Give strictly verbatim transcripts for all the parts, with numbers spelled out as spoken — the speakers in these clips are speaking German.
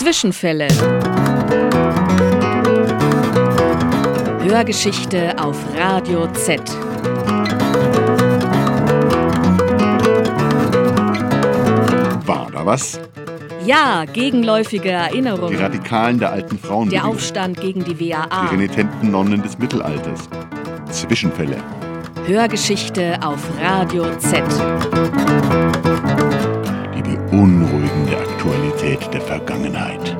Zwischenfälle. Hörgeschichte auf Radio Z. War da was? Ja, gegenläufige Erinnerungen. Die Radikalen der alten Frauen. Der Aufstand gegen die W A A. Die renitenten Nonnen des Mittelalters. Zwischenfälle. Hörgeschichte auf Radio Z. Die beunruhigende Aktualität der Vergangenheit.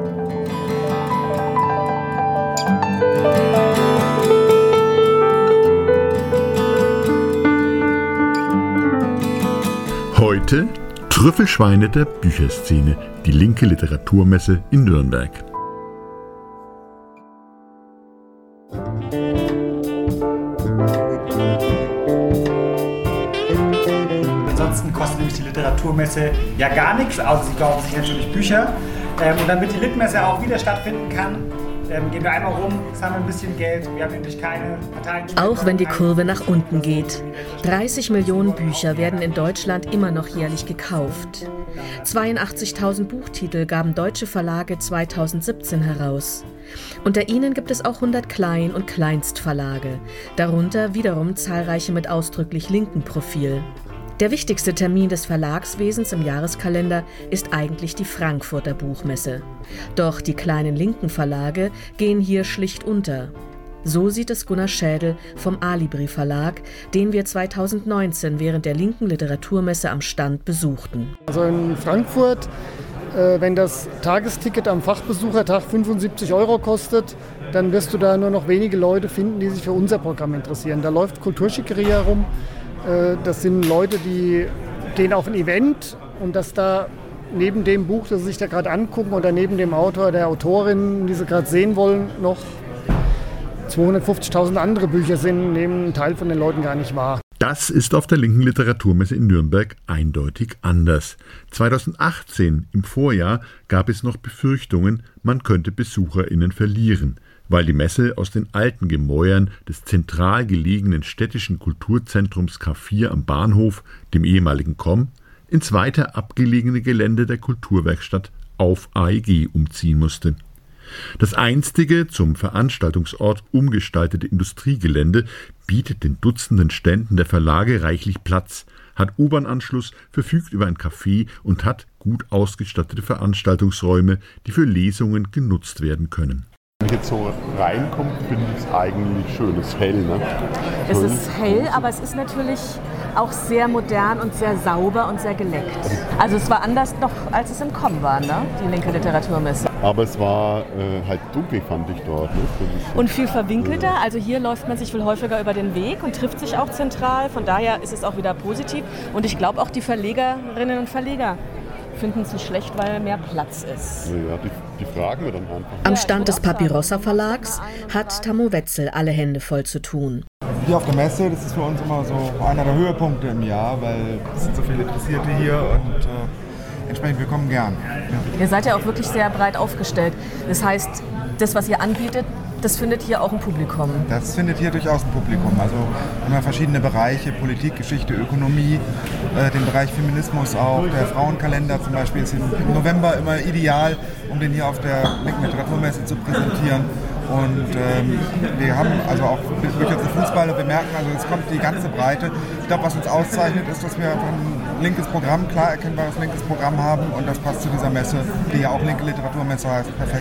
Heute Trüffelschweine der Bücherszene, die linke Literaturmesse in Nürnberg. Ansonsten kostet nämlich die Literaturmesse ja gar nichts, außer sie kaufen sich natürlich Bücher. Ähm, und damit die Litmesse auch wieder stattfinden kann, ähm, gehen wir einmal rum, sammeln ein bisschen Geld. Wir haben nämlich keine Parteien. Auch wenn die Kurve nach unten geht. dreißig Millionen Bücher werden in Deutschland immer noch jährlich gekauft. zweiundachtzigtausend Buchtitel gaben deutsche Verlage zweitausendsiebzehn heraus. Unter ihnen gibt es auch hundert Klein- und Kleinstverlage, darunter wiederum zahlreiche mit ausdrücklich linken Profil. Der wichtigste Termin des Verlagswesens im Jahreskalender ist eigentlich die Frankfurter Buchmesse. Doch die kleinen linken Verlage gehen hier schlicht unter. So sieht es Gunnar Schädel vom Alibri Verlag, den wir zweitausendneunzehn während der linken Literaturmesse am Stand besuchten. Also in Frankfurt, äh, wenn das Tagesticket am Fachbesuchertag fünfundsiebzig Euro kostet, dann wirst du da nur noch wenige Leute finden, die sich für unser Programm interessieren. Da läuft Kulturschickerie herum. Das sind Leute, die gehen auf ein Event und dass da neben dem Buch, das sie sich da gerade angucken oder neben dem Autor, der Autorin, die sie gerade sehen wollen, noch zweihundertfünfzigtausend andere Bücher sind, nehmen ein Teil von den Leuten gar nicht wahr. Das ist auf der linken Literaturmesse in Nürnberg eindeutig anders. zweitausendachtzehn, im Vorjahr, gab es noch Befürchtungen, man könnte BesucherInnen verlieren, weil die Messe aus den alten Gemäuern des zentral gelegenen städtischen Kulturzentrums K vier am Bahnhof, dem ehemaligen C O M, ins weiter abgelegene Gelände der Kulturwerkstatt auf A E G umziehen musste. Das einstige, zum Veranstaltungsort umgestaltete Industriegelände bietet den Dutzenden Ständen der Verlage reichlich Platz, hat U-Bahn-Anschluss, verfügt über ein Café und hat gut ausgestattete Veranstaltungsräume, die für Lesungen genutzt werden können. Wenn ich jetzt so reinkomme, finde ich es eigentlich schön. Es ist hell, ne? Es ist hell, aber es ist natürlich auch sehr modern und sehr sauber und sehr geleckt. Also es war anders noch, als es im C O M war, ne? Die linke Literaturmesse. Aber es war äh, halt dunkel, fand ich dort. Ne? Und viel verwinkelter. Also hier läuft man sich viel häufiger über den Weg und trifft sich auch zentral. Von daher ist es auch wieder positiv. Und ich glaube auch die Verlegerinnen und Verleger finden es nicht schlecht, weil mehr Platz ist. Ja, die, die fragen wir dann einfach. Am Stand des Papyrossa Verlags hat Tammo Wetzel alle Hände voll zu tun. Hier auf der Messe, das ist für uns immer so einer der Höhepunkte im Jahr, weil es sind so viele Interessierte hier und äh, entsprechend wir kommen gern. Ja. Ihr seid ja auch wirklich sehr breit aufgestellt. Das heißt, das, was ihr anbietet, das findet hier auch ein Publikum. Das findet hier durchaus ein Publikum. Also immer verschiedene Bereiche, Politik, Geschichte, Ökonomie, äh, den Bereich Feminismus auch. Der Frauenkalender zum Beispiel ist im November immer ideal, um den hier auf der linken Literaturmesse zu präsentieren. Und ähm, wir haben also auch durchaus eine Fußballer bemerken, also es kommt die ganze Breite. Ich glaube, was uns auszeichnet, ist, dass wir ein linkes Programm, klar erkennbares linkes Programm haben und das passt zu dieser Messe, die ja auch linke Literaturmesse heißt, perfekt.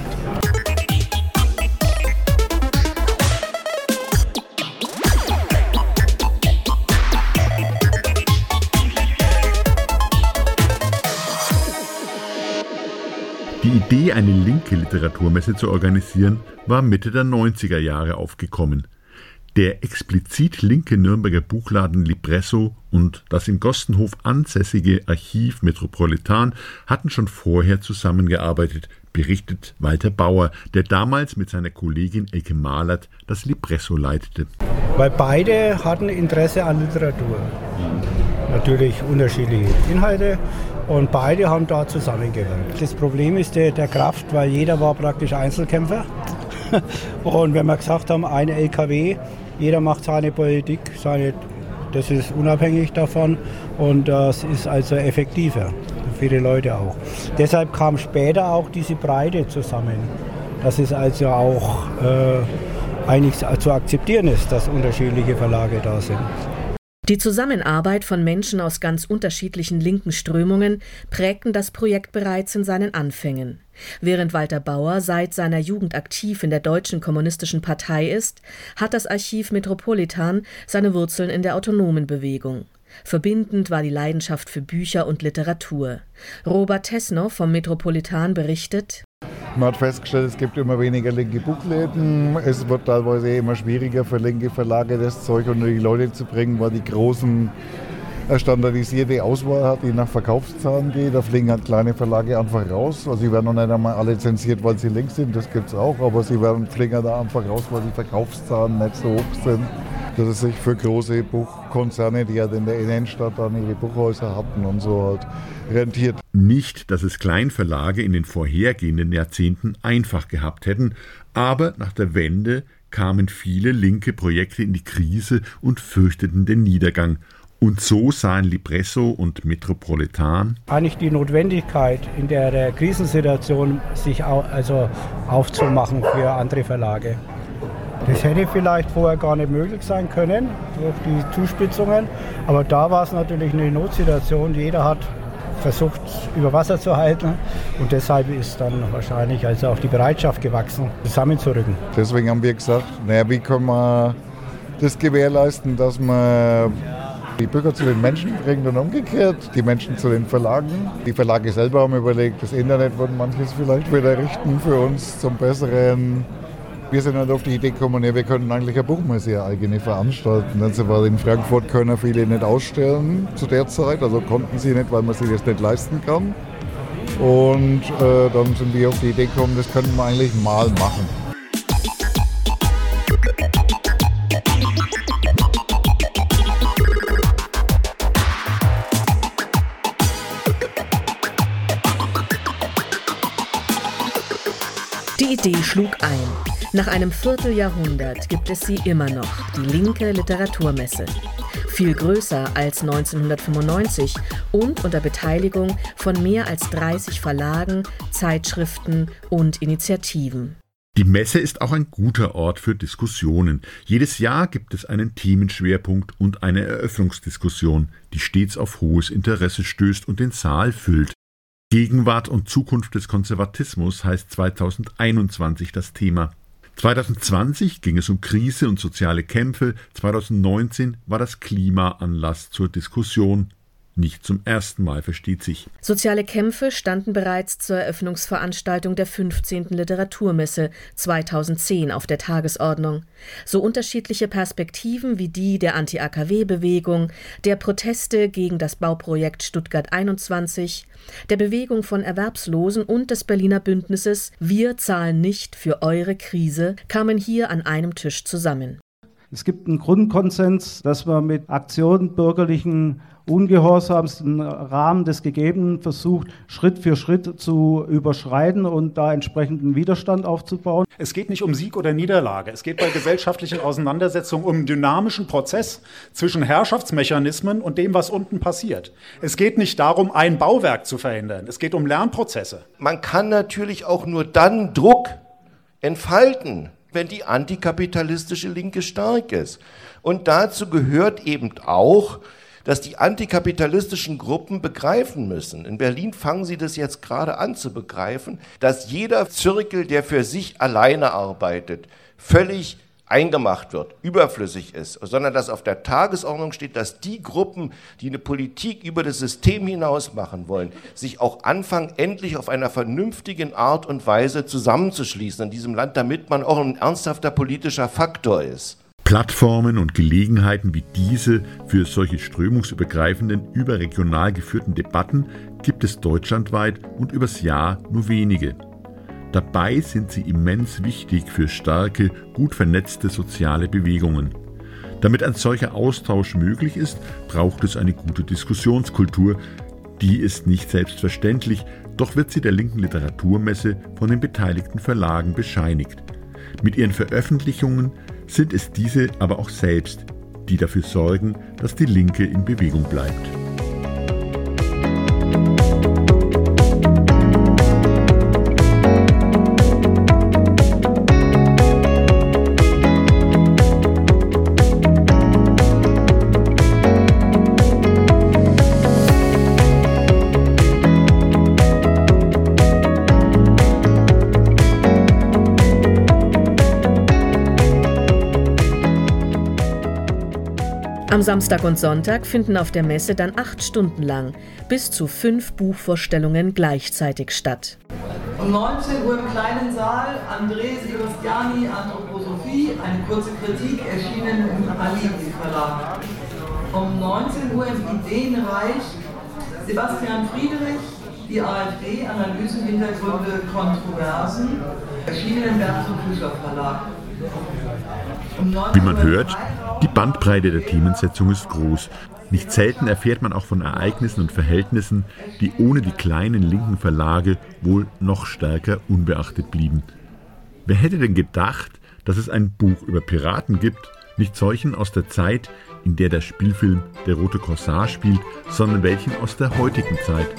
Die Idee, eine linke Literaturmesse zu organisieren, war Mitte der neunziger Jahre aufgekommen. Der explizit linke Nürnberger Buchladen Libresso und das in Gostenhof ansässige Archiv Metropolitan hatten schon vorher zusammengearbeitet, berichtet Walter Bauer, der damals mit seiner Kollegin Elke Mahlert das Libresso leitete. Weil beide hatten Interesse an Literatur. Natürlich unterschiedliche Inhalte. Und beide haben da zusammengewirkt. Das Problem ist der, der Kraft, weil jeder war praktisch Einzelkämpfer. Und wenn wir gesagt haben, ein L K W, jeder macht seine Politik, seine, das ist unabhängig davon und das ist also effektiver für die Leute auch. Deshalb kam später auch diese Breite zusammen, dass es also auch äh, eigentlich zu akzeptieren ist, dass unterschiedliche Verlage da sind. Die Zusammenarbeit von Menschen aus ganz unterschiedlichen linken Strömungen prägten das Projekt bereits in seinen Anfängen. Während Walter Bauer seit seiner Jugend aktiv in der Deutschen Kommunistischen Partei ist, hat das Archiv Metropolitan seine Wurzeln in der autonomen Bewegung. Verbindend war die Leidenschaft für Bücher und Literatur. Robert Tesno vom Metropolitan berichtet: Man hat festgestellt, es gibt immer weniger linke Buchläden. Es wird teilweise immer schwieriger für linke Verlage, das Zeug unter die Leute zu bringen, weil die großen eine standardisierte Auswahl hat, die nach Verkaufszahlen geht. Da fliegen halt kleine Verlage einfach raus. Also sie werden noch nicht einmal alle zensiert, weil sie links sind, das gibt es auch, aber sie werden fliegen da einfach raus, weil die Verkaufszahlen nicht so hoch sind, dass es sich für große Buchkonzerne, die halt in der Innenstadt dann ihre Buchhäuser hatten und so halt rentiert. Nicht, dass es Kleinverlage in den vorhergehenden Jahrzehnten einfach gehabt hätten, aber nach der Wende kamen viele linke Projekte in die Krise und fürchteten den Niedergang. Und so sahen Libresso und Metropolitan eigentlich die Notwendigkeit, in der, der Krisensituation sich au, also aufzumachen für andere Verlage. Das hätte vielleicht vorher gar nicht möglich sein können, durch die Zuspitzungen. Aber da war es natürlich eine Notsituation. Jeder hat versucht, über Wasser zu halten. Und deshalb ist dann wahrscheinlich also auch die Bereitschaft gewachsen, zusammenzurücken. Deswegen haben wir gesagt, naja, wie können wir das gewährleisten, dass man die Bücher zu den Menschen bringt und umgekehrt, die Menschen zu den Verlagen. Die Verlage selber haben überlegt, das Internet wird manches vielleicht wieder richten für uns zum Besseren. Wir sind halt auf die Idee gekommen, ja, wir könnten eigentlich eine Buchmesse eigene veranstalten. Dann sind wir in Frankfurt, können viele nicht ausstellen zu der Zeit, also konnten sie nicht, weil man sich das nicht leisten kann. Und äh, dann sind wir auf die Idee gekommen, das könnten wir eigentlich mal machen. Die Idee schlug ein. Nach einem Vierteljahrhundert gibt es sie immer noch, die linke Literaturmesse. Viel größer als neunzehnhundertfünfundneunzig und unter Beteiligung von mehr als dreißig Verlagen, Zeitschriften und Initiativen. Die Messe ist auch ein guter Ort für Diskussionen. Jedes Jahr gibt es einen Themenschwerpunkt und eine Eröffnungsdiskussion, die stets auf hohes Interesse stößt und den Saal füllt. Gegenwart und Zukunft des Konservatismus heißt zweitausendeinundzwanzig das Thema. zweitausendzwanzig ging es um Krise und soziale Kämpfe, zweitausendneunzehn war das Klima Anlass zur Diskussion. Nicht zum ersten Mal, versteht sich. Soziale Kämpfe standen bereits zur Eröffnungsveranstaltung der fünfzehnten Literaturmesse zweitausendzehn auf der Tagesordnung. So unterschiedliche Perspektiven wie die der Anti-A K W-Bewegung, der Proteste gegen das Bauprojekt Stuttgart einundzwanzig, der Bewegung von Erwerbslosen und des Berliner Bündnisses Wir zahlen nicht für eure Krise kamen hier an einem Tisch zusammen. Es gibt einen Grundkonsens, dass man mit Aktionen bürgerlichen Ungehorsams im Rahmen des Gegebenen versucht, Schritt für Schritt zu überschreiten und da entsprechenden Widerstand aufzubauen. Es geht nicht um Sieg oder Niederlage. Es geht bei gesellschaftlichen Auseinandersetzungen um einen dynamischen Prozess zwischen Herrschaftsmechanismen und dem, was unten passiert. Es geht nicht darum, ein Bauwerk zu verhindern. Es geht um Lernprozesse. Man kann natürlich auch nur dann Druck entfalten, wenn die antikapitalistische Linke stark ist. Und dazu gehört eben auch, dass die antikapitalistischen Gruppen begreifen müssen. In Berlin fangen sie das jetzt gerade an zu begreifen, dass jeder Zirkel, der für sich alleine arbeitet, völlig eingemacht wird, überflüssig ist, sondern dass auf der Tagesordnung steht, dass die Gruppen, die eine Politik über das System hinaus machen wollen, sich auch anfangen, endlich auf einer vernünftigen Art und Weise zusammenzuschließen in diesem Land, damit man auch ein ernsthafter politischer Faktor ist. Plattformen und Gelegenheiten wie diese für solche strömungsübergreifenden, überregional geführten Debatten gibt es deutschlandweit und übers Jahr nur wenige. Dabei sind sie immens wichtig für starke, gut vernetzte soziale Bewegungen. Damit ein solcher Austausch möglich ist, braucht es eine gute Diskussionskultur. Die ist nicht selbstverständlich, doch wird sie der linken Literaturmesse von den beteiligten Verlagen bescheinigt. Mit ihren Veröffentlichungen sind es diese aber auch selbst, die dafür sorgen, dass die Linke in Bewegung bleibt. Am Samstag und Sonntag finden auf der Messe dann acht Stunden lang bis zu fünf Buchvorstellungen gleichzeitig statt. Um neunzehn Uhr im kleinen Saal André Sebastiani, Anthroposophie, eine kurze Kritik, erschienen im Alibi Verlag. Um neunzehn Uhr im Ideenreich Sebastian Friedrich, die AfD, Analysen, Hintergründe, Kontroversen, erschienen im Bernd und Fischer Verlag. Um Wie man hört, die Bandbreite der Themensetzung ist groß. Nicht selten erfährt man auch von Ereignissen und Verhältnissen, die ohne die kleinen linken Verlage wohl noch stärker unbeachtet blieben. Wer hätte denn gedacht, dass es ein Buch über Piraten gibt, nicht solchen aus der Zeit, in der der Spielfilm Der rote Korsar spielt, sondern welchen aus der heutigen Zeit.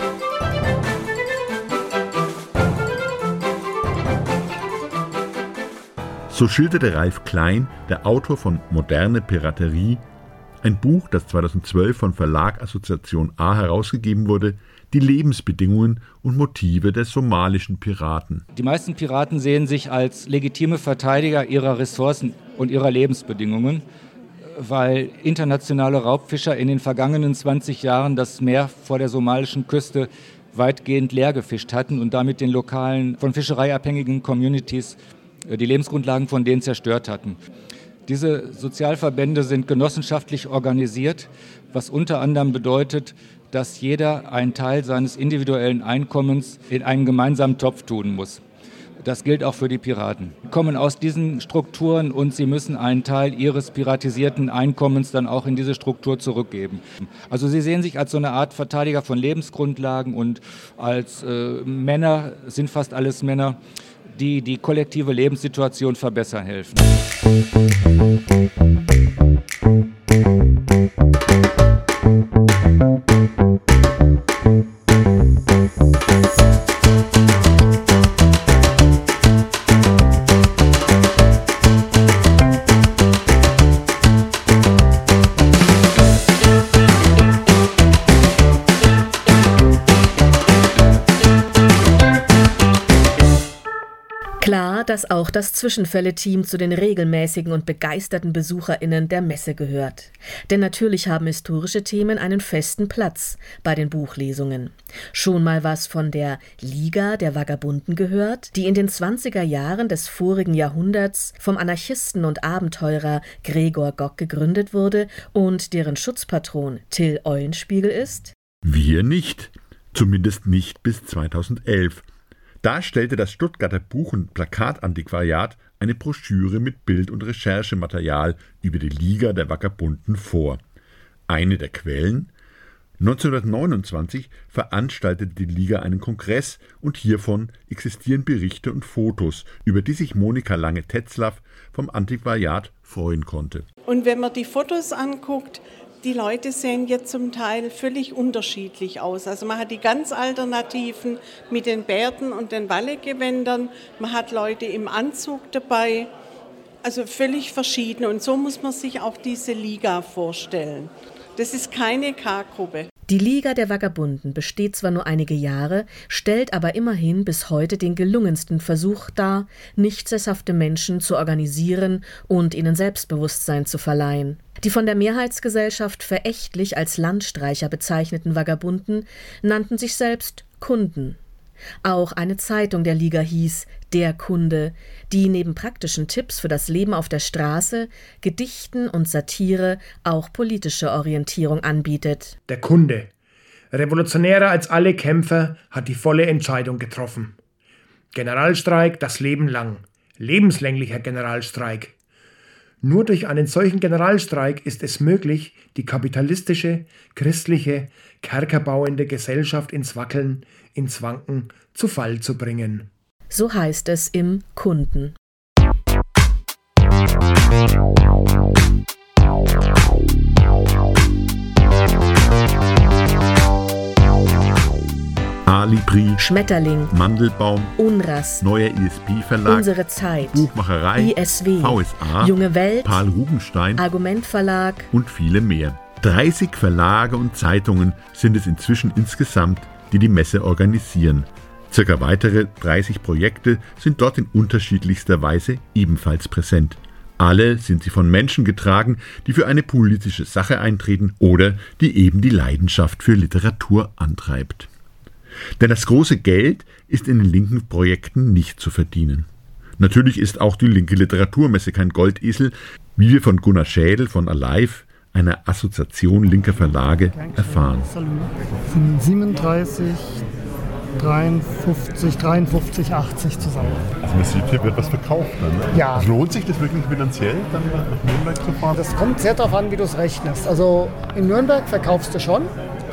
So schilderte Ralf Klein, der Autor von Moderne Piraterie, ein Buch, das zweitausendzwölf von Verlag Assoziation A herausgegeben wurde, die Lebensbedingungen und Motive der somalischen Piraten. Die meisten Piraten sehen sich als legitime Verteidiger ihrer Ressourcen und ihrer Lebensbedingungen, weil internationale Raubfischer in den vergangenen zwanzig Jahren das Meer vor der somalischen Küste weitgehend leer gefischt hatten und damit den lokalen, von Fischerei abhängigen Communities die Lebensgrundlagen von denen zerstört hatten. Diese Sozialverbände sind genossenschaftlich organisiert, was unter anderem bedeutet, dass jeder einen Teil seines individuellen Einkommens in einen gemeinsamen Topf tun muss. Das gilt auch für die Piraten. Sie kommen aus diesen Strukturen und sie müssen einen Teil ihres piratisierten Einkommens dann auch in diese Struktur zurückgeben. Also sie sehen sich als so eine Art Verteidiger von Lebensgrundlagen und als äh, Männer, sind fast alles Männer, die die kollektive Lebenssituation verbessern helfen. Klar, dass auch das Zwischenfälle-Team zu den regelmäßigen und begeisterten BesucherInnen der Messe gehört. Denn natürlich haben historische Themen einen festen Platz bei den Buchlesungen. Schon mal was von der Liga der Vagabunden gehört, die in den zwanziger Jahren des vorigen Jahrhunderts vom Anarchisten und Abenteurer Gregor Gock gegründet wurde und deren Schutzpatron Till Eulenspiegel ist? Wir nicht. Zumindest nicht bis zweitausendelf. Da stellte das Stuttgarter Buch- und Plakatantiquariat eine Broschüre mit Bild- und Recherchematerial über die Liga der Vagabunden vor. Eine der Quellen: neunzehnhundertneunundzwanzig veranstaltete die Liga einen Kongress und hiervon existieren Berichte und Fotos, über die sich Monika Lange-Tetzlaff vom Antiquariat freuen konnte. Und wenn man die Fotos anguckt, die Leute sehen jetzt zum Teil völlig unterschiedlich aus. Also man hat die ganz Alternativen mit den Bärten und den Wallegewändern, man hat Leute im Anzug dabei, also völlig verschieden. Und so muss man sich auch diese Liga vorstellen. Das ist keine K-Gruppe. Die Liga der Vagabunden besteht zwar nur einige Jahre, stellt aber immerhin bis heute den gelungensten Versuch dar, nicht sesshafte Menschen zu organisieren und ihnen Selbstbewusstsein zu verleihen. Die von der Mehrheitsgesellschaft verächtlich als Landstreicher bezeichneten Vagabunden nannten sich selbst Kunden. Auch eine Zeitung der Liga hieß Der Kunde, die neben praktischen Tipps für das Leben auf der Straße, Gedichten und Satire auch politische Orientierung anbietet. Der Kunde, revolutionärer als alle Kämpfer, hat die volle Entscheidung getroffen. Generalstreik das Leben lang, lebenslänglicher Generalstreik. Nur durch einen solchen Generalstreik ist es möglich, die kapitalistische, christliche, kerkerbauende Gesellschaft ins Wackeln, ins Wanken, zu Fall zu bringen. So heißt es im Kunden. Alibri, Schmetterling, Mandelbaum, Unras, Neuer I S B-Verlag, Unsere Zeit, Buchmacherei, I S W, V S A, Junge Welt, Paul Rubenstein, Argument Verlag und viele mehr. dreißig Verlage und Zeitungen sind es inzwischen insgesamt, die die Messe organisieren. Circa weitere dreißig Projekte sind dort in unterschiedlichster Weise ebenfalls präsent. Alle sind sie von Menschen getragen, die für eine politische Sache eintreten oder die eben die Leidenschaft für Literatur antreibt. Denn das große Geld ist in den linken Projekten nicht zu verdienen. Natürlich ist auch die linke Literaturmesse kein Goldesel, wie wir von Gunnar Schädel von Alive, einer Assoziation linker Verlage, erfahren. Das sind siebenunddreißig, dreiundfünfzig, dreiundfünfzig, achtzig zusammen. Also man sieht, hier wird was verkauft. Ne? Ja. Lohnt sich das wirklich finanziell, dann nach Nürnberg zu fahren? Das kommt sehr darauf an, wie du es rechnest. Also in Nürnberg verkaufst du schon,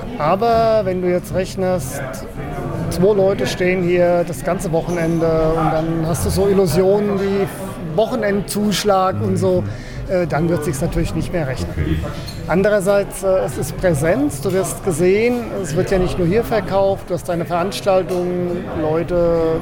aber wenn du jetzt rechnest, zwei Leute stehen hier das ganze Wochenende und dann hast du so Illusionen wie Wochenendzuschlag und so, äh, dann wird es sich natürlich nicht mehr rechnen. Andererseits, äh, es ist Präsenz, du wirst gesehen, es wird ja nicht nur hier verkauft, du hast deine Veranstaltungen, Leute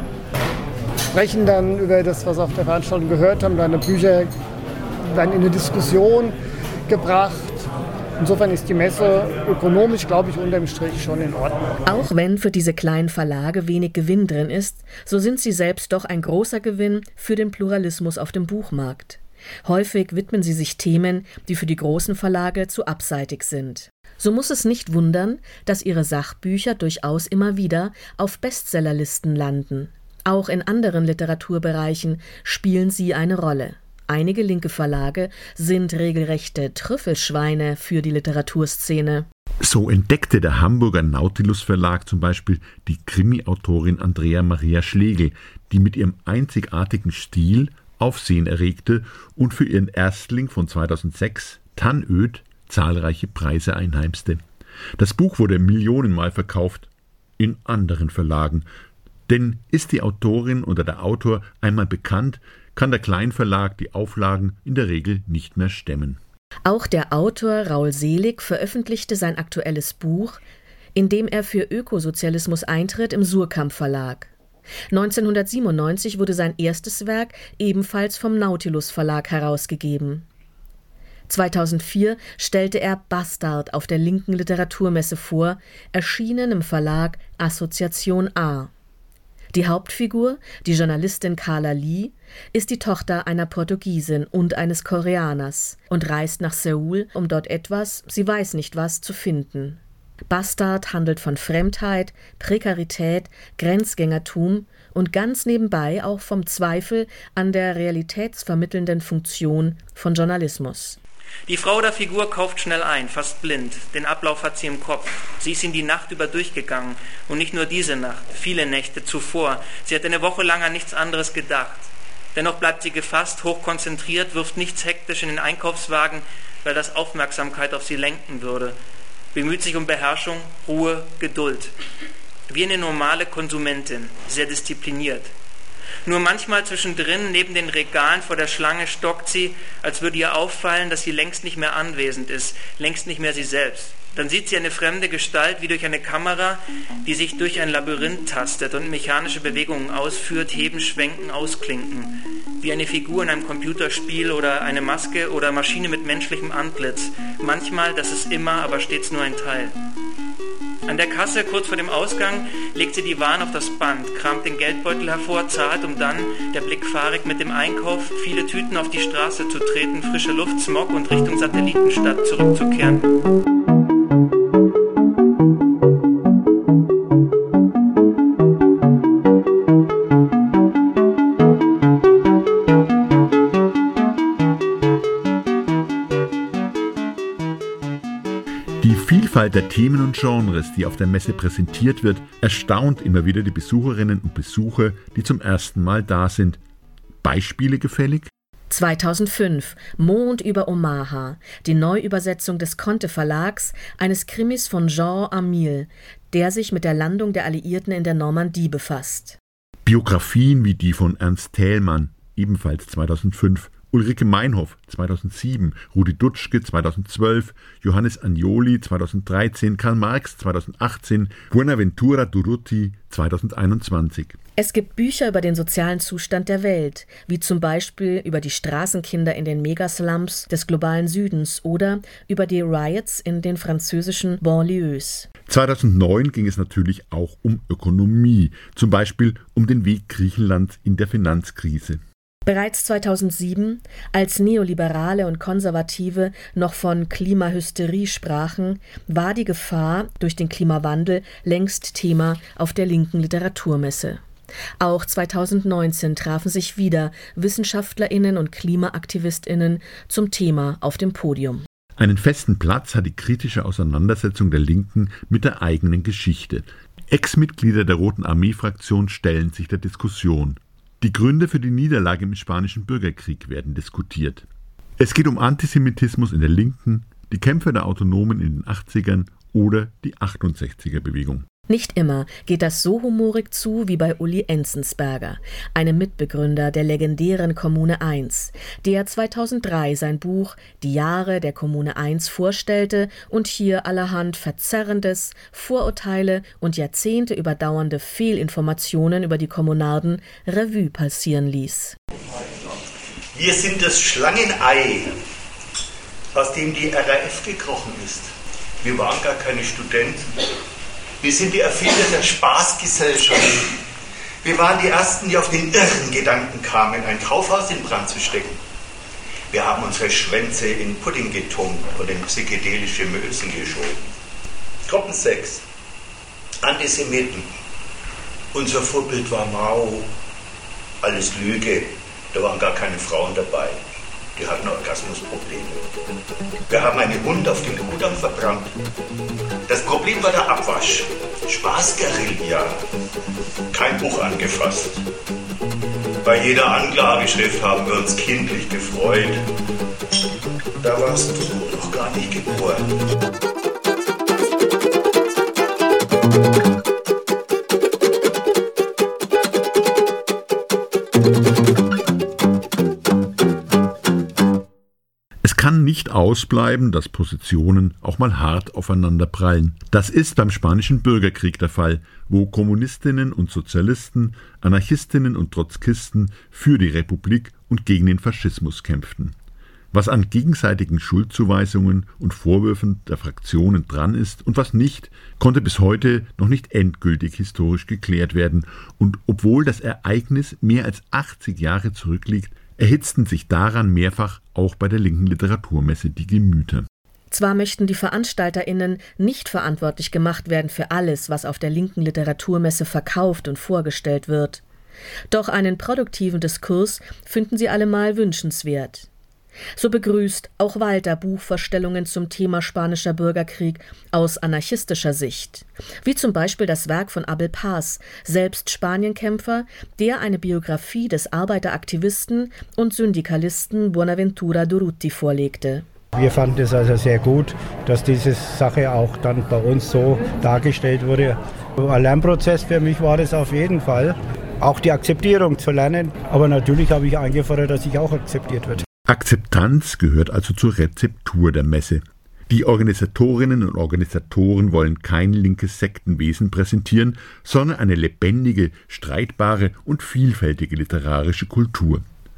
sprechen dann über das, was sie auf der Veranstaltung gehört haben, deine Bücher werden in eine Diskussion gebracht. Insofern ist die Messe ökonomisch, glaube ich, unterm Strich schon in Ordnung. Auch wenn für diese kleinen Verlage wenig Gewinn drin ist, so sind sie selbst doch ein großer Gewinn für den Pluralismus auf dem Buchmarkt. Häufig widmen sie sich Themen, die für die großen Verlage zu abseitig sind. So muss es nicht wundern, dass ihre Sachbücher durchaus immer wieder auf Bestsellerlisten landen. Auch in anderen Literaturbereichen spielen sie eine Rolle. Einige linke Verlage sind regelrechte Trüffelschweine für die Literaturszene. So entdeckte der Hamburger Nautilus Verlag zum Beispiel die Krimi-Autorin Andrea Maria Schlegel, die mit ihrem einzigartigen Stil Aufsehen erregte und für ihren Erstling von zweitausendsechs, Tannöd, zahlreiche Preise einheimste. Das Buch wurde millionenmal verkauft, in anderen Verlagen. Denn ist die Autorin oder der Autor einmal bekannt, kann der Kleinverlag die Auflagen in der Regel nicht mehr stemmen. Auch der Autor Raul Selig veröffentlichte sein aktuelles Buch, in dem er für Ökosozialismus eintritt, im Suhrkamp Verlag. neunzehnhundertsiebenundneunzig wurde sein erstes Werk ebenfalls vom Nautilus Verlag herausgegeben. zweitausendvier stellte er Bastard auf der linken Literaturmesse vor, erschienen im Verlag Assoziation A. Die Hauptfigur, die Journalistin Carla Lee, ist die Tochter einer Portugiesin und eines Koreaners und reist nach Seoul, um dort etwas, sie weiß nicht was, zu finden. Bastard handelt von Fremdheit, Prekarität, Grenzgängertum und ganz nebenbei auch vom Zweifel an der realitätsvermittelnden Funktion von Journalismus. Die Frau der Figur kauft schnell ein, fast blind. Den Ablauf hat sie im Kopf. Sie ist ihn die Nacht über durchgegangen. Und nicht nur diese Nacht, viele Nächte zuvor. Sie hat eine Woche lang an nichts anderes gedacht. Dennoch bleibt sie gefasst, hochkonzentriert, wirft nichts hektisch in den Einkaufswagen, weil das Aufmerksamkeit auf sie lenken würde. Bemüht sich um Beherrschung, Ruhe, Geduld. Wie eine normale Konsumentin, sehr diszipliniert. Nur manchmal zwischendrin, neben den Regalen vor der Schlange, stockt sie, als würde ihr auffallen, dass sie längst nicht mehr anwesend ist, längst nicht mehr sie selbst. Dann sieht sie eine fremde Gestalt wie durch eine Kamera, die sich durch ein Labyrinth tastet und mechanische Bewegungen ausführt, heben, schwenken, ausklinken. Wie eine Figur in einem Computerspiel oder eine Maske oder Maschine mit menschlichem Antlitz. Manchmal, das ist immer, aber stets nur ein Teil. An der Kasse, kurz vor dem Ausgang, legt sie die Waren auf das Band, kramt den Geldbeutel hervor, zahlt, um dann, der Blick fahrig mit dem Einkauf, viele Tüten auf die Straße zu treten, frische Luft, Smog und Richtung Satellitenstadt zurückzukehren. Die Vielfalt der Themen und Genres, die auf der Messe präsentiert wird, erstaunt immer wieder die Besucherinnen und Besucher, die zum ersten Mal da sind. Beispiele gefällig? zweitausendfünf, Mond über Omaha, die Neuübersetzung des Conte Verlags, eines Krimis von Jean Amil, der sich mit der Landung der Alliierten in der Normandie befasst. Biografien wie die von Ernst Thälmann, ebenfalls zweitausendfünf, Ulrike Meinhoff zweitausendsieben, Rudi Dutschke zweitausendzwölf, Johannes Agnoli zweitausenddreizehn, Karl Marx zweitausendachtzehn, Buenaventura Durruti zweitausendeinundzwanzig. Es gibt Bücher über den sozialen Zustand der Welt, wie zum Beispiel über die Straßenkinder in den Megaslums des globalen Südens oder über die Riots in den französischen Banlieues. zweitausendneun ging es natürlich auch um Ökonomie, zum Beispiel um den Weg Griechenlands in der Finanzkrise. Bereits zweitausendsieben, als Neoliberale und Konservative noch von Klimahysterie sprachen, war die Gefahr durch den Klimawandel längst Thema auf der linken Literaturmesse. Auch zweitausendneunzehn trafen sich wieder WissenschaftlerInnen und KlimaaktivistInnen zum Thema auf dem Podium. Einen festen Platz hat die kritische Auseinandersetzung der Linken mit der eigenen Geschichte. Ex-Mitglieder der Roten Armee-Fraktion stellen sich der Diskussion. Die Gründe für die Niederlage im Spanischen Bürgerkrieg werden diskutiert. Es geht um Antisemitismus in der Linken, die Kämpfe der Autonomen in den achtzigern oder die achtundsechziger-Bewegung. Nicht immer geht das so humorig zu wie bei Uli Enzensberger, einem Mitbegründer der legendären Kommune eins, der zweitausenddrei sein Buch Die Jahre der Kommune eins vorstellte und hier allerhand Verzerrendes, Vorurteile und Jahrzehnte überdauernde Fehlinformationen über die Kommunarden Revue passieren ließ. Wir sind das Schlangenei, aus dem die R A F gekrochen ist. Wir waren gar keine Studenten. Wir sind die Erfinder der Spaßgesellschaft. Wir waren die Ersten, die auf den irren Gedanken kamen, ein Kaufhaus in Brand zu stecken. Wir haben unsere Schwänze in Pudding getunkt und in psychedelische Mösen geschoben. Gruppensechs. Antisemiten. Unser Vorbild war Mao. Alles Lüge. Da waren gar keine Frauen dabei. Die hatten Orgasmusprobleme. Wir haben einen Hund auf dem Kudamm verbrannt. Das Problem war der Abwasch. Spaßguerilla. Kein Buch angefasst. Bei jeder Anklageschrift haben wir uns kindlich gefreut. Da warst du noch gar nicht geboren. Es kann nicht ausbleiben, dass Positionen auch mal hart aufeinander prallen. Das ist beim Spanischen Bürgerkrieg der Fall, wo Kommunistinnen und Sozialisten, Anarchistinnen und Trotzkisten für die Republik und gegen den Faschismus kämpften. Was an gegenseitigen Schuldzuweisungen und Vorwürfen der Fraktionen dran ist und was nicht, konnte bis heute noch nicht endgültig historisch geklärt werden. Und obwohl das Ereignis mehr als achtzig Jahre zurückliegt, erhitzten sich daran mehrfach auch bei der linken Literaturmesse die Gemüter. Zwar möchten die VeranstalterInnen nicht verantwortlich gemacht werden für alles, was auf der linken Literaturmesse verkauft und vorgestellt wird. Doch einen produktiven Diskurs finden sie allemal wünschenswert. So begrüßt auch Walter Buchvorstellungen zum Thema Spanischer Bürgerkrieg aus anarchistischer Sicht, wie zum Beispiel das Werk von Abel Paz, selbst Spanienkämpfer, der eine Biografie des Arbeiteraktivisten und Syndikalisten Buenaventura Durruti vorlegte. Wir fanden es also sehr gut, dass diese Sache auch dann bei uns so dargestellt wurde. Ein Lernprozess für mich war es auf jeden Fall, auch die Akzeptierung zu lernen, aber natürlich habe ich eingefordert, dass ich auch akzeptiert werde. Akzeptanz gehört also zur Rezeptur der Messe. Die Organisatorinnen und Organisatoren wollen kein linkes Sektenwesen präsentieren, sondern eine lebendige, streitbare und vielfältige literarische Kultur.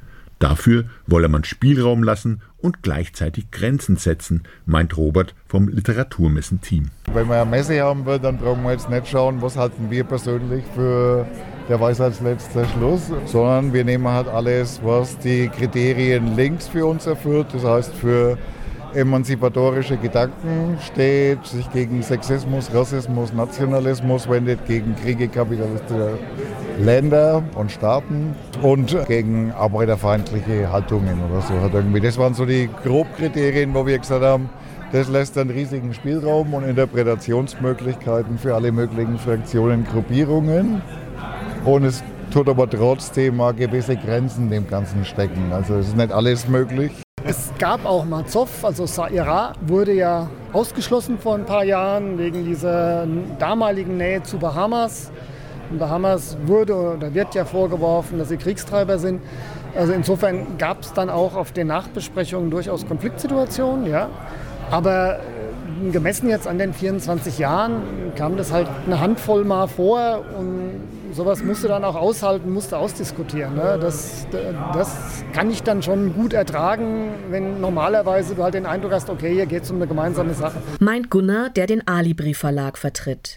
Dafür wolle man Spielraum lassen und gleichzeitig Grenzen setzen, meint Robert vom Literaturmessen-Team. Wenn wir eine Messe haben will, dann brauchen wir jetzt nicht schauen, was halten wir persönlich für der Weisheitsletzter Schluss, sondern wir nehmen halt alles, was die Kriterien links für uns erfüllt, das heißt für emanzipatorische Gedanken steht, sich gegen Sexismus, Rassismus, Nationalismus wendet, gegen Kriege kapitalistischer Länder und Staaten und gegen arbeiterfeindliche Haltungen oder so. Hat irgendwie. Das waren so die Grobkriterien, wo wir gesagt haben, das lässt einen riesigen Spielraum und Interpretationsmöglichkeiten für alle möglichen Fraktionen, Gruppierungen. Und es tut aber trotzdem mal gewisse Grenzen dem Ganzen stecken. Also es ist nicht alles möglich. Es gab auch Mazov, also Saira wurde ja ausgeschlossen vor ein paar Jahren wegen dieser damaligen Nähe zu Bahamas. In Bahamas wurde oder wird ja vorgeworfen, dass sie Kriegstreiber sind. Also insofern gab es dann auch auf den Nachbesprechungen durchaus Konfliktsituationen, ja. Aber gemessen jetzt an den vierundzwanzig Jahren kam das halt eine Handvoll mal vor und sowas musste dann auch aushalten, musste ausdiskutieren. Ne? Das, das kann ich dann schon gut ertragen, wenn normalerweise du halt den Eindruck hast, okay, hier geht es um eine gemeinsame Sache. Meint Gunnar, der den Alibri Verlag vertritt.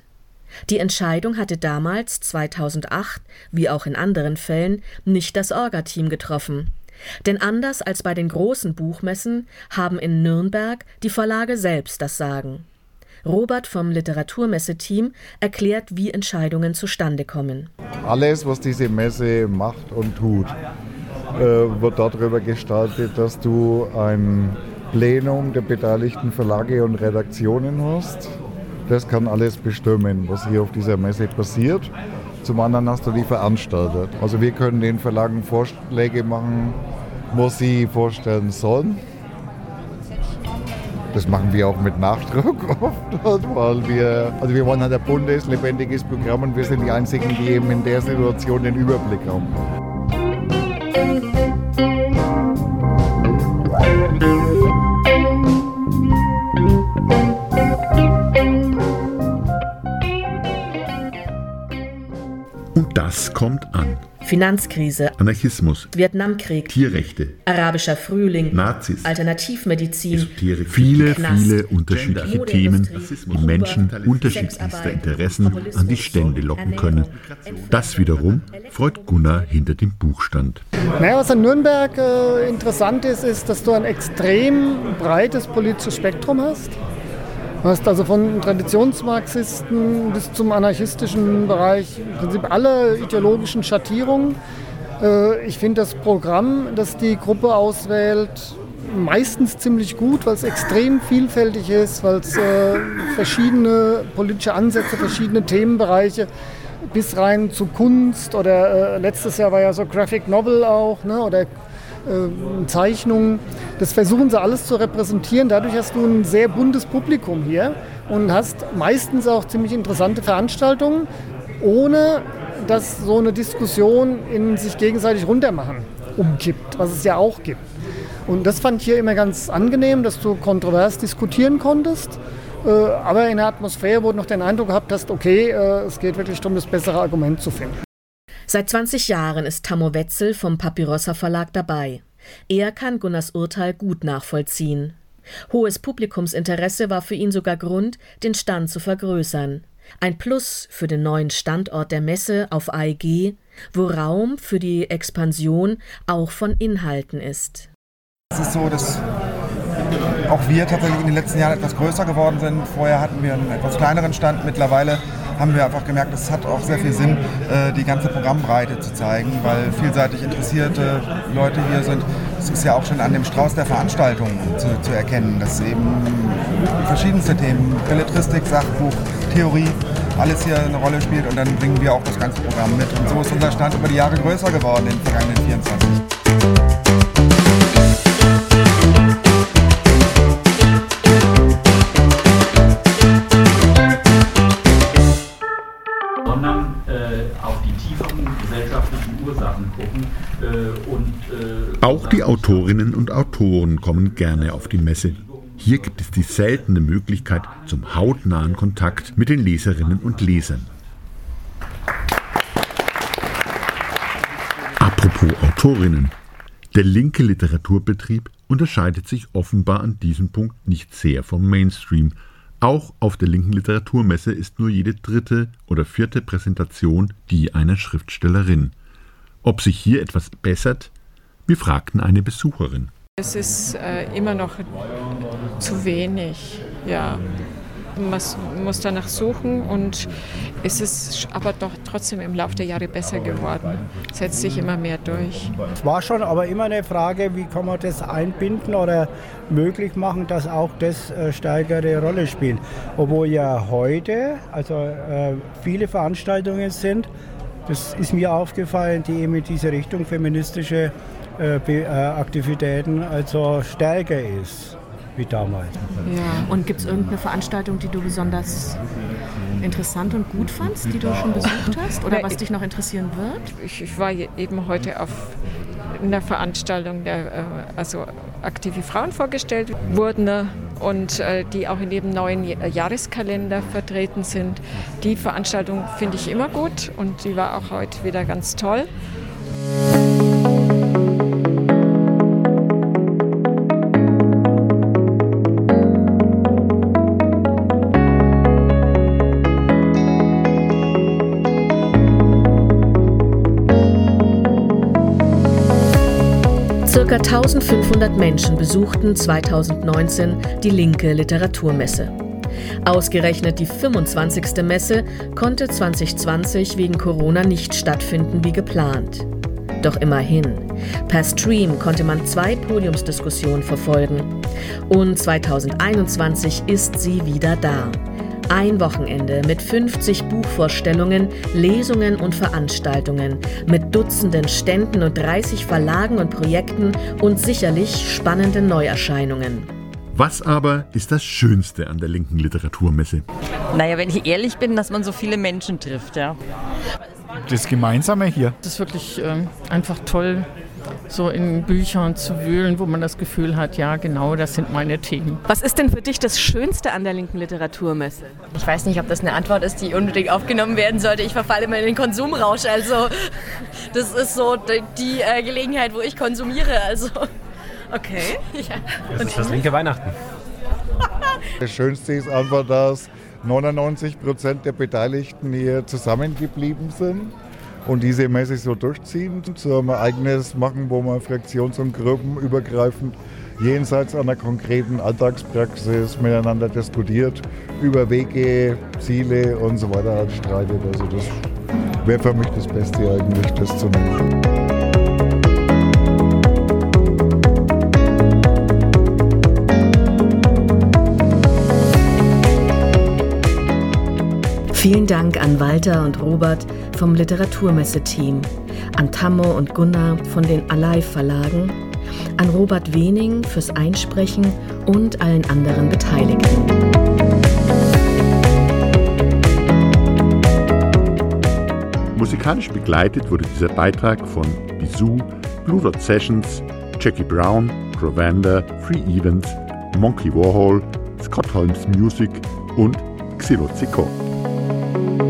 Die Entscheidung hatte damals, zweitausendacht, wie auch in anderen Fällen, nicht das Orga-Team getroffen. Denn anders als bei den großen Buchmessen haben in Nürnberg die Verlage selbst das Sagen. Robert vom Literaturmesse-Team erklärt, wie Entscheidungen zustande kommen. Alles, was diese Messe macht und tut, wird darüber gestaltet, dass du ein Plenum der beteiligten Verlage und Redaktionen hast. Das kann alles bestimmen, was hier auf dieser Messe passiert. Zum anderen hast du die Veranstalter. Also wir können den Verlagen Vorschläge machen, was sie vorstellen sollen. Das machen wir auch mit Nachdruck oft, weil wir, also wir wollen halt ein buntes, lebendiges Programm und wir sind die Einzigen, die eben in der Situation den Überblick haben. Und das kommt an. Finanzkrise, Anarchismus, Vietnamkrieg, Tierrechte, arabischer Frühling, Nazis, Alternativmedizin, Esoterik, viele, Knast, viele unterschiedliche Themen, die Menschen unterschiedlichster Sexarbeit, Interessen an die Stände locken können. Das wiederum freut Gunnar hinter dem Buchstand. Naja, was an Nürnberg äh, interessant ist, ist, dass du ein extrem breites politisches Spektrum hast. Du hast also von Traditionsmarxisten bis zum anarchistischen Bereich im Prinzip alle ideologischen Schattierungen. Ich finde das Programm, das die Gruppe auswählt, meistens ziemlich gut, weil es extrem vielfältig ist, weil es verschiedene politische Ansätze, verschiedene Themenbereiche bis rein zu Kunst oder letztes Jahr war ja so Graphic Novel auch, ne, oder Zeichnungen. Das versuchen sie alles zu repräsentieren. Dadurch hast du ein sehr buntes Publikum hier und hast meistens auch ziemlich interessante Veranstaltungen, ohne dass so eine Diskussion in sich gegenseitig runtermachen umkippt, was es ja auch gibt. Und das fand ich hier immer ganz angenehm, dass du kontrovers diskutieren konntest, aber in einer Atmosphäre, wo du noch den Eindruck gehabt hast, okay, es geht wirklich darum, das bessere Argument zu finden. Seit zwanzig Jahren ist Tammo Wetzel vom Papyrossa Verlag dabei. Er kann Gunnars Urteil gut nachvollziehen. Hohes Publikumsinteresse war für ihn sogar Grund, den Stand zu vergrößern. Ein Plus für den neuen Standort der Messe auf A E G, wo Raum für die Expansion auch von Inhalten ist. Es ist so, dass auch wir tatsächlich in den letzten Jahren etwas größer geworden sind. Vorher hatten wir einen etwas kleineren Stand. Mittlerweile haben wir einfach gemerkt, es hat auch sehr viel Sinn, die ganze Programmbreite zu zeigen, weil vielseitig interessierte Leute hier sind. Es ist ja auch schon an dem Strauß der Veranstaltungen zu, zu erkennen, dass eben verschiedenste Themen, Belletristik, Sachbuch, Theorie, alles hier eine Rolle spielt und dann bringen wir auch das ganze Programm mit. Und so ist unser Stand über die Jahre größer geworden in den vergangenen vierundzwanzig. sondern äh, auf die tieferen gesellschaftlichen Ursachen gucken. Äh, und, äh, Auch die Autorinnen und Autoren kommen gerne auf die Messe. Hier gibt es die seltene Möglichkeit zum hautnahen Kontakt mit den Leserinnen und Lesern. Apropos Autorinnen. Der linke Literaturbetrieb unterscheidet sich offenbar an diesem Punkt nicht sehr vom Mainstream. Auch auf der linken Literaturmesse ist nur jede dritte oder vierte Präsentation die einer Schriftstellerin. Ob sich hier etwas bessert? Wir fragten eine Besucherin. Es ist äh, immer noch zu wenig, ja. Man muss danach suchen und es ist aber doch trotzdem im Laufe der Jahre besser geworden. Es setzt sich immer mehr durch. Es war schon aber immer eine Frage, wie kann man das einbinden oder möglich machen, dass auch das äh, stärkere Rolle spielt. Obwohl ja heute also äh, viele Veranstaltungen sind, das ist mir aufgefallen, die eben in diese Richtung feministische äh, äh, Aktivitäten also stärker ist wie damals. Ja. Und gibt es irgendeine Veranstaltung, die du besonders interessant und gut fandst, die du schon besucht hast oder was dich noch interessieren wird? Ich, ich war eben heute auf einer Veranstaltung, der also aktive Frauen vorgestellt wurden und die auch in dem neuen Jahreskalender vertreten sind. Die Veranstaltung finde ich immer gut und die war auch heute wieder ganz toll. Circa eintausendfünfhundert Menschen besuchten zweitausendneunzehn die Linke Literaturmesse. Ausgerechnet die fünfundzwanzigste Messe konnte zwanzig zwanzig wegen Corona nicht stattfinden wie geplant. Doch immerhin, per Stream konnte man zwei Podiumsdiskussionen verfolgen. Und zweitausendeinundzwanzig ist sie wieder da. Ein Wochenende mit fünfzig Buchvorstellungen, Lesungen und Veranstaltungen, mit Dutzenden Ständen und dreißig Verlagen und Projekten und sicherlich spannenden Neuerscheinungen. Was aber ist das Schönste an der Linken Literaturmesse? Naja, wenn ich ehrlich bin, dass man so viele Menschen trifft, ja. Das Gemeinsame hier. Das ist wirklich äh, einfach toll, so in Büchern zu wühlen, wo man das Gefühl hat, ja genau, das sind meine Themen. Was ist denn für dich das Schönste an der Linken Literaturmesse? Ich weiß nicht, ob das eine Antwort ist, die unbedingt aufgenommen werden sollte. Ich verfalle immer in den Konsumrausch, also das ist so die, die äh, Gelegenheit, wo ich konsumiere, also okay. Ja. Das ist das linke Weihnachten. Das Schönste ist einfach, dass neunundneunzig Prozent der Beteiligten hier zusammengeblieben sind und diese Messe so durchziehen, so ein eigenes machen, wo man fraktions- und gruppenübergreifend jenseits einer konkreten Alltagspraxis miteinander diskutiert, über Wege, Ziele und so weiter halt streitet. Also das wäre für mich das Beste eigentlich, das zu nennen. Vielen Dank an Walter und Robert vom Literaturmesse-Team, an Tammo und Gunnar von den Alive Verlagen, an Robert Wening fürs Einsprechen und allen anderen Beteiligten. Musikalisch begleitet wurde dieser Beitrag von Bisou, Blue Dot Sessions, Jackie Brown, Gravander, Free Events, Monkey Warhol, Scott Holmes Music und Xylozico.